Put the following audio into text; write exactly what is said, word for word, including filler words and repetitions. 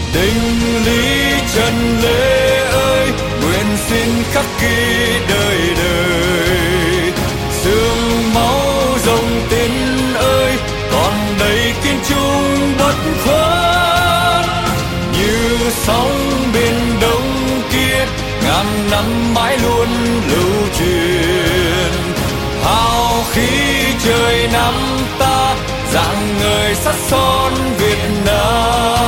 Tình lý Trần Lê ơi, nguyện xin khắc ghi đời đời. Sương máu dòng tên ơi, còn đầy kiên trung bất khuất. Như sóng biển đông kia, ngàn năm mãi luôn lưu truyền. Hào khí trời Nam ta, rạng ngời sắc son Việt Nam.